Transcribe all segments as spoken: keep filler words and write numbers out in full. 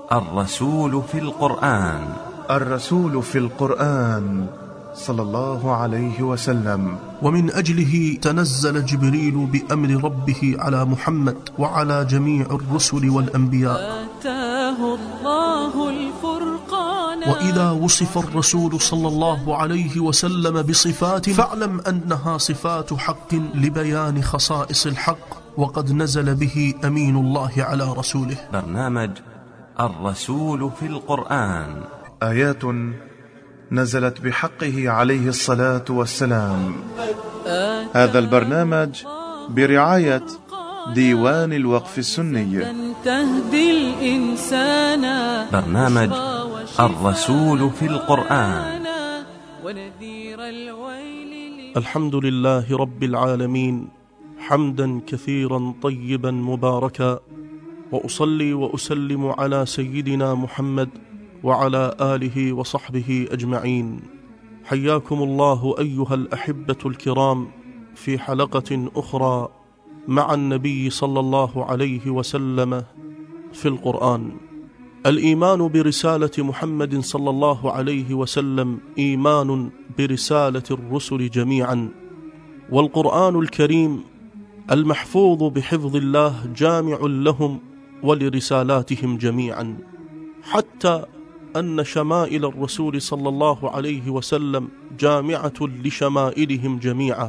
الرسول في القرآن. الرسول في القرآن صلى الله عليه وسلم. ومن أجله تنزل جبريل بأمر ربه على محمد وعلى جميع الرسل والأنبياء. آتاه الله الفرقان. وإذا وصف الرسول صلى الله عليه وسلم بصفات فاعلم أنها صفات حق لبيان خصائص الحق، وقد نزل به أمين الله على رسوله. برنامج الرسول في القرآن، آيات نزلت بحقه عليه الصلاة والسلام. هذا البرنامج برعاية ديوان الوقف السني. تهدي الإنسان. برنامج الرسول في القرآن. الحمد لله رب العالمين، حمدا كثيرا طيبا مباركا، وأصلي وأسلم على سيدنا محمد وعلى آله وصحبه أجمعين. حياكم الله أيها الأحبة الكرام في حلقة أخرى مع النبي صلى الله عليه وسلم في القرآن. الإيمان برسالة محمد صلى الله عليه وسلم إيمان برسالة الرسل جميعا، والقرآن الكريم المحفوظ بحفظ الله جامع لهم ولرسالاتهم جميعا، حتى أن شمائل الرسول صلى الله عليه وسلم جامعة لشمائلهم جميعا،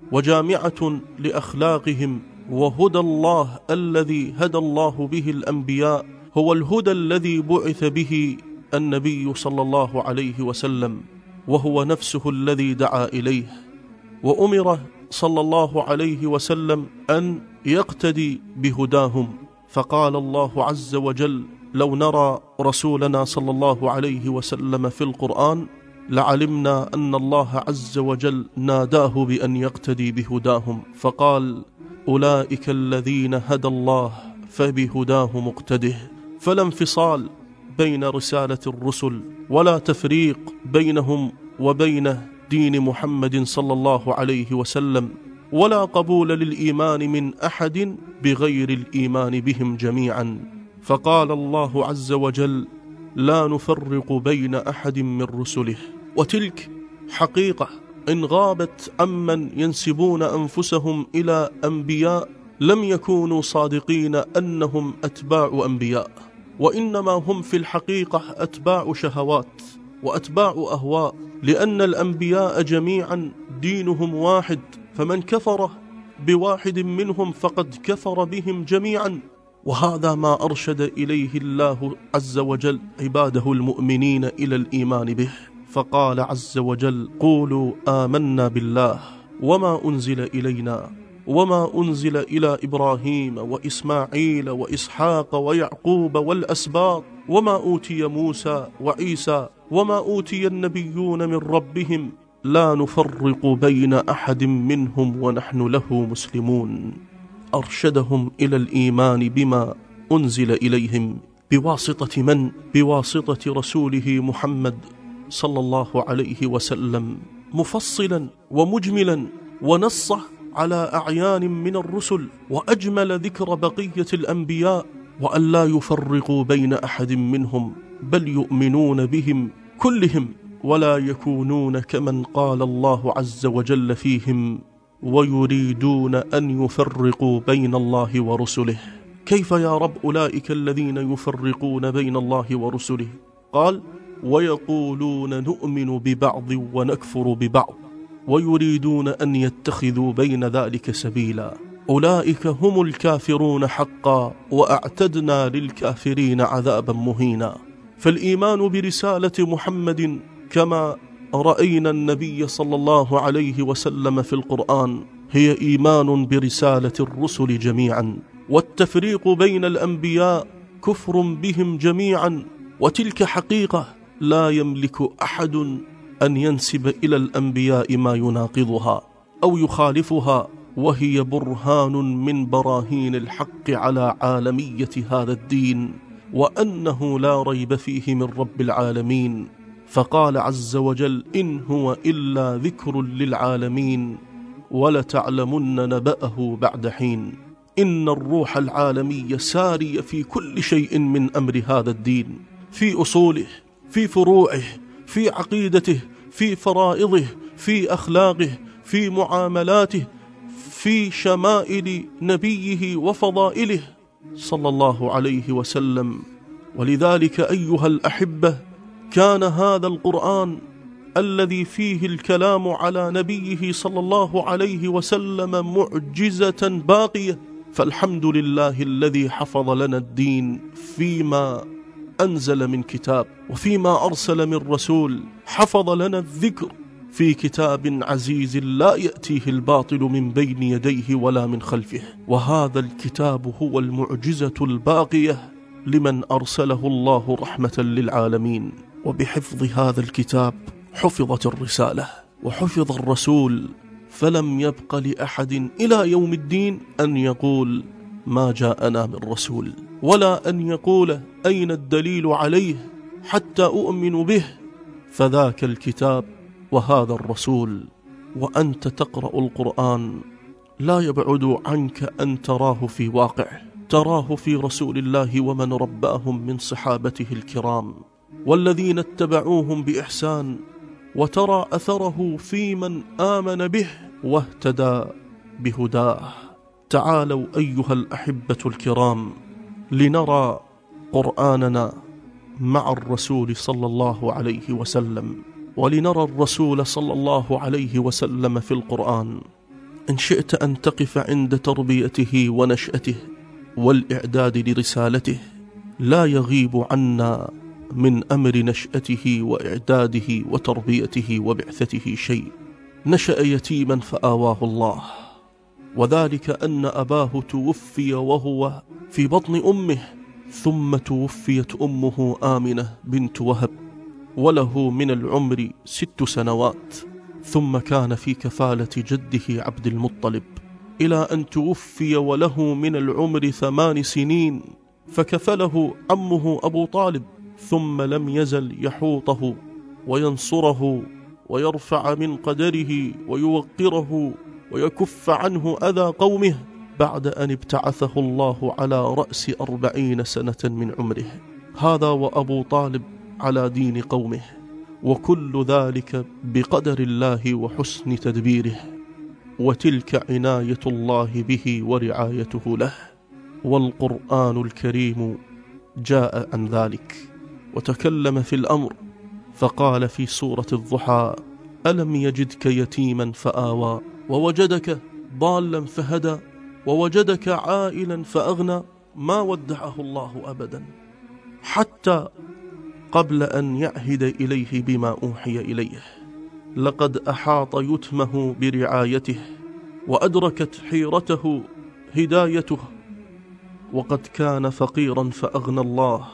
وجامعة لأخلاقهم. وهدى الله الذي هدى الله به الأنبياء هو الهدى الذي بعث به النبي صلى الله عليه وسلم، وهو نفسه الذي دعا إليه، وأمر صلى الله عليه وسلم أن يقتدي بهداهم. فقال الله عز وجل: لو نرى رسولنا صلى الله عليه وسلم في القرآن لعلمنا أن الله عز وجل ناداه بأن يقتدي بهداهم، فقال: أولئك الذين هدى الله فبهداه مقتده. فلا انفصال بين رسالة الرسل، ولا تفريق بينهم وبين دين محمد صلى الله عليه وسلم، ولا قبول للإيمان من أحد بغير الإيمان بهم جميعا. فقال الله عز وجل: لا نفرق بين أحد من رسله. وتلك حقيقة إن غابت عمن ينسبون أنفسهم إلى أنبياء لم يكونوا صادقين أنهم أتباع أنبياء، وإنما هم في الحقيقة أتباع شهوات وأتباع أهواء، لأن الأنبياء جميعا دينهم واحد، فمن كفر بواحد منهم فقد كفر بهم جميعا. وهذا ما أرشد إليه الله عز وجل عباده المؤمنين إلى الإيمان به، فقال عز وجل: قولوا آمنا بالله وما أنزل إلينا وما أنزل إلى إبراهيم وإسماعيل وإسحاق ويعقوب والأسباط وما أوتي موسى وعيسى وما أوتي النبيون من ربهم لا نفرق بين أحد منهم ونحن له مسلمون. أرشدهم إلى الإيمان بما أنزل إليهم بواسطة من؟ بواسطة رسوله محمد صلى الله عليه وسلم، مفصلا ومجملا، ونصه على أعيان من الرسل، وأجمل ذكر بقية الأنبياء، وأن لا يفرقوا بين أحد منهم، بل يؤمنون بهم كلهم، ولا يكونون كمن قال الله عز وجل فيهم: ويريدون أن يفرقوا بين الله ورسله. كيف يا رب أولئك الذين يفرقون بين الله ورسله؟ قال: ويقولون نؤمن ببعض ونكفر ببعض ويريدون أن يتخذوا بين ذلك سبيلا، أولئك هم الكافرون حقا وأعتدنا للكافرين عذابا مهينا. فالإيمان برسالة محمد كما رأينا النبي صلى الله عليه وسلم في القرآن هي إيمان برسالة الرسل جميعا، والتفريق بين الأنبياء كفر بهم جميعا، وتلك حقيقة لا يملك أحد أن ينسب إلى الأنبياء ما يناقضها أو يخالفها، وهي برهان من براهين الحق على عالمية هذا الدين، وأنه لا ريب فيه من رب العالمين. فقال عز وجل: إن هو إلا ذكر للعالمين ولتعلمن نبأه بعد حين. إن الروح العالمية سارية في كل شيء من أمر هذا الدين، في أصوله، في فروعه، في عقيدته، في فرائضه، في أخلاقه، في معاملاته، في شمائل نبيه وفضائله صلى الله عليه وسلم. ولذلك أيها الأحبة، كان هذا القرآن الذي فيه الكلام على نبيه صلى الله عليه وسلم معجزة باقية، فالحمد لله الذي حفظ لنا الدين فيما أنزل من كتاب وفيما أرسل من رسول، حفظ لنا الذكر في كتاب عزيز لا يأتيه الباطل من بين يديه ولا من خلفه. وهذا الكتاب هو المعجزة الباقية لمن أرسله الله رحمة للعالمين. وبحفظ هذا الكتاب حفظت الرسالة وحفظ الرسول، فلم يبق لأحد إلى يوم الدين أن يقول ما جاءنا من رسول، ولا أن يقول أين الدليل عليه حتى أؤمن به. فذاك الكتاب وهذا الرسول. وأنت تقرأ القرآن لا يبعد عنك أن تراه في واقع، تراه في رسول الله ومن رباهم من صحابته الكرام والذين اتبعوهم بإحسان، وترى أثره في من آمن به واهتدى بهداه. تعالوا أيها الأحبة الكرام لنرى قرآننا مع الرسول صلى الله عليه وسلم، ولنرى الرسول صلى الله عليه وسلم في القرآن. إن شئت أن تقف عند تربيته ونشأته والإعداد لرسالته، لا يغيب عنا من أمر نشأته وإعداده وتربيته وبعثته شيء. نشأ يتيما فآواه الله، وذلك أن أباه توفي وهو في بطن أمه، ثم توفيت أمه آمنة بنت وهب وله من العمر ست سنوات، ثم كان في كفالة جده عبد المطلب إلى أن توفي وله من العمر ثمان سنين، فكفله عمه أبو طالب، ثم لم يزل يحوطه وينصره ويرفع من قدره ويوقره ويكف عنه أذى قومه، بعد أن ابتعثه الله على رأس أربعين سنة من عمره. هذا وأبو طالب على دين قومه، وكل ذلك بقدر الله وحسن تدبيره، وتلك عناية الله به ورعايته له. والقرآن الكريم جاء عن ذلك وتكلم في الأمر، فقال في سورة الضحى: ألم يجدك يتيما فآوى ووجدك ضالا فهدى ووجدك عائلا فأغنى. ما ودعه الله أبدا، حتى قبل أن يعهد إليه بما أوحي إليه. لقد أحاط يتمه برعايته، وأدركت حيرته هدايته، وقد كان فقيرا فأغنى الله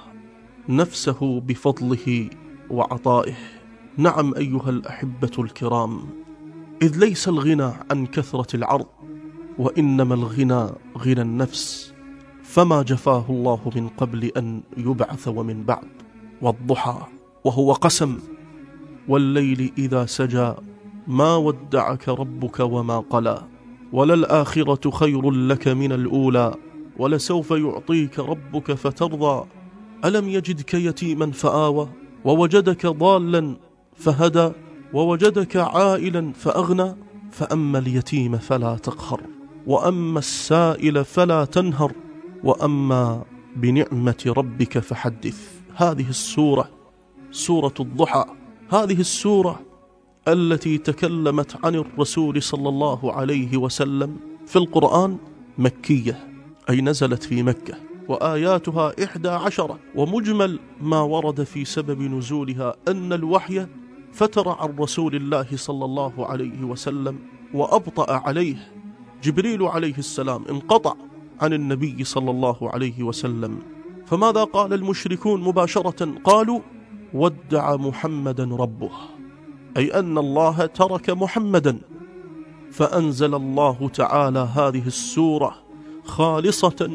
نفسه بفضله وعطائه. نعم أيها الأحبة الكرام، إذ ليس الغنى عن كثرة العرض، وإنما الغنى غنى النفس، فما جفاه الله من قبل أن يبعث ومن بعد. والضحى وهو قسم، والليل إذا سجى، ما ودعك ربك وما قلى، وللآخرة خير لك من الأولى، ولسوف يعطيك ربك فترضى. ألم يجدك يتيما فآوى ووجدك ضالا فهدى ووجدك عائلا فأغنى. فأما اليتيم فلا تقهر، وأما السائل فلا تنهر، وأما بنعمة ربك فحدث. هذه السورة سورة الضحى، هذه السورة التي تكلمت عن الرسول صلى الله عليه وسلم في القرآن مكية، أي نزلت في مكة، وآياتها إحدى عشرة. ومجمل ما ورد في سبب نزولها أن الوحي فتر عن رسول الله صلى الله عليه وسلم وأبطأ عليه. جبريل عليه السلام انقطع عن النبي صلى الله عليه وسلم. فماذا قال المشركون مباشرة؟ قالوا: ودع محمدا ربه، أي أن الله ترك محمدا. فأنزل الله تعالى هذه السورة خالصة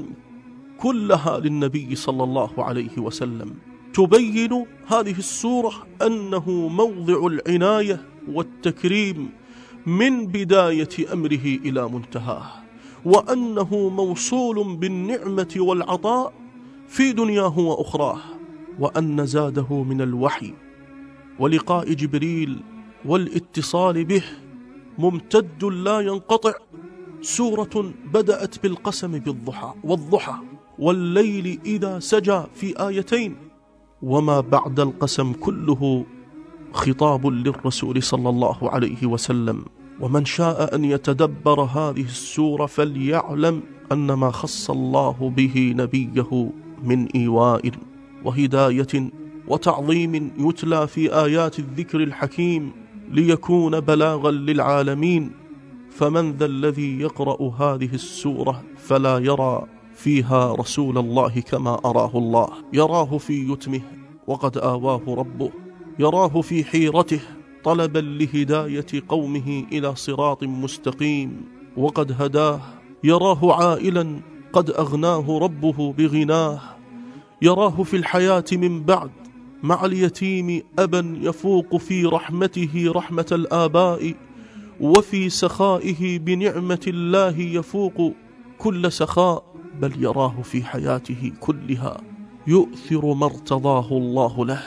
كلها للنبي صلى الله عليه وسلم، تبين هذه السورة أنه موضع العناية والتكريم من بداية أمره إلى منتهاه، وأنه موصول بالنعمة والعطاء في دنياه وأخراه، وأن زاده من الوحي ولقاء جبريل والاتصال به ممتد لا ينقطع. سورة بدأت بالقسم بالضحى والضحى والليل إذا سجى في آيتين، وما بعد القسم كله خطاب للرسول صلى الله عليه وسلم. ومن شاء أن يتدبر هذه السورة فليعلم أن ما خص الله به نبيه من إيواء وهداية وتعظيم يتلى في آيات الذكر الحكيم ليكون بلاغا للعالمين. فمن ذا الذي يقرأ هذه السورة فلا يرى فيها رسول الله كما أراه الله؟ يراه في يتمه وقد آواه ربه، يراه في حيرته طلبا لهداية قومه إلى صراط مستقيم وقد هداه، يراه عائلا قد أغناه ربه بغناه، يراه في الحياة من بعد مع اليتيم أبا يفوق في رحمته رحمة الآباء، وفي سخائه بنعمة الله يفوق كل سخاء، بل يراه في حياته كلها يؤثر ما ارتضاه الله له،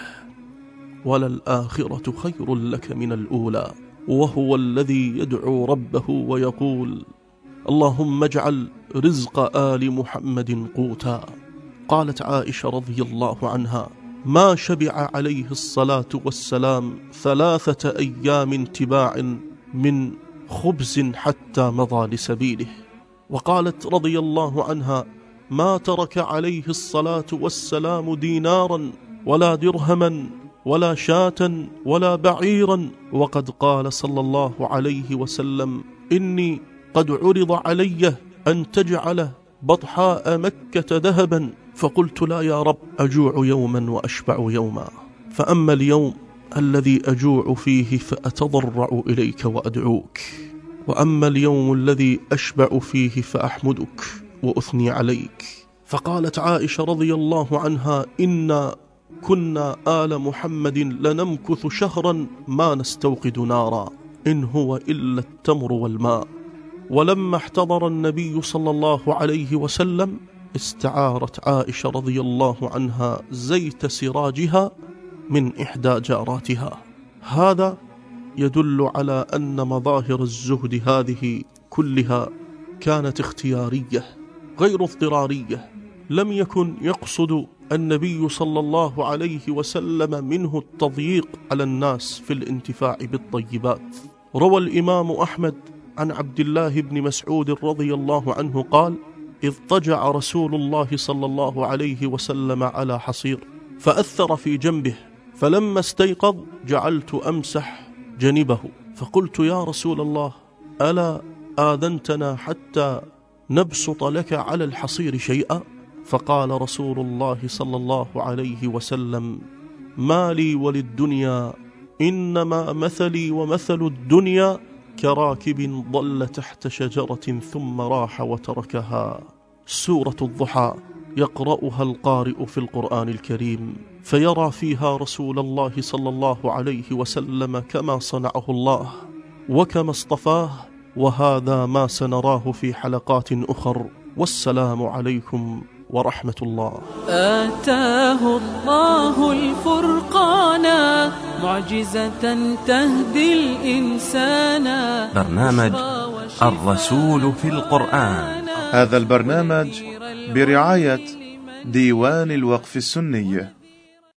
وللآخرة خير لك من الأولى. وهو الذي يدعو ربه ويقول: اللهم اجعل رزق آل محمد قوتا. قالت عائشة رضي الله عنها: ما شبع عليه الصلاة والسلام ثلاثة أيام تباع من خبز حتى مضى لسبيله. وقالت رضي الله عنها: ما ترك عليه الصلاة والسلام دينارا ولا درهما ولا شاة ولا بعيرا، وقد قال صلى الله عليه وسلم: إني قد عرض علي أن تجعل بطحاء مكة ذهبا، فقلت لا يا رب، أجوع يوما وأشبع يوما، فأما اليوم الذي أجوع فيه فأتضرع إليك وأدعوك، وأما اليوم الذي أشبع فيه فأحمدك وأثني عليك. فقالت عائشة رضي الله عنها: إنا كنا آل محمد لنمكث شهرا ما نستوقد نارا، إن هو إلا التمر والماء. ولما احتضر النبي صلى الله عليه وسلم استعارت عائشة رضي الله عنها زيت سراجها من إحدى جاراتها. هذا يدل على أن مظاهر الزهد هذه كلها كانت اختيارية غير اضطرارية، لم يكن يقصد النبي صلى الله عليه وسلم منه التضييق على الناس في الانتفاع بالطيبات. روى الإمام أحمد عن عبد الله بن مسعود رضي الله عنه قال: اضطجع رسول الله صلى الله عليه وسلم على حصير فأثر في جنبه، فلما استيقظ جعلت أمسح جنبه، فقلت: يا رسول الله، ألا آذنتنا حتى نبسط لك على الحصير شيئا؟ فقال رسول الله صلى الله عليه وسلم: ما لي وللدنيا، إنما مثلي ومثل الدنيا كراكب ضل تحت شجرة ثم راح وتركها. سورة الضحى يقرأها القارئ في القرآن الكريم فيرى فيها رسول الله صلى الله عليه وسلم كما صنعه الله وكما اصطفاه، وهذا ما سنراه في حلقات أخر. والسلام عليكم ورحمة الله. آتاه الله الفرقان معجزة تهدي الإنسان. برنامج الرسول في القرآن. هذا البرنامج برعاية ديوان الوقف السني.